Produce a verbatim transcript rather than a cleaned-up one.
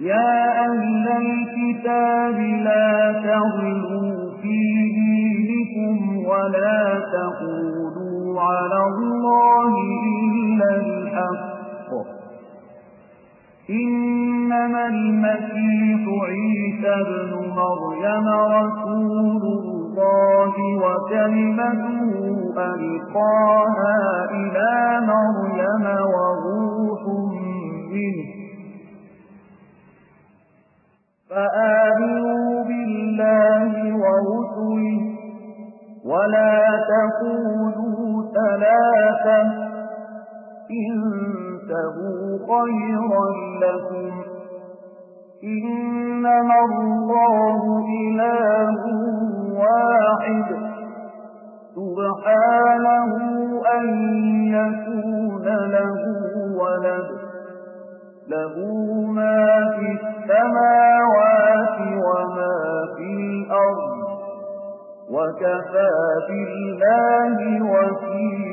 يا أهل الكتاب لا تغلوا في دينكم ولا تقولوا على الله إلا الحق إنما المسيح عيسى ابن مريم رسول الله وكلمته ألقاها إلى مريم وروح منه فآمنوا بالله ورسله ولا تقولوا ثلاثة انتهوا خيرا لكم إنما الله إله واحد سبحانه أن يكون له ولد له ما في السماوات وما في الأرض وكفى بالله وكيلا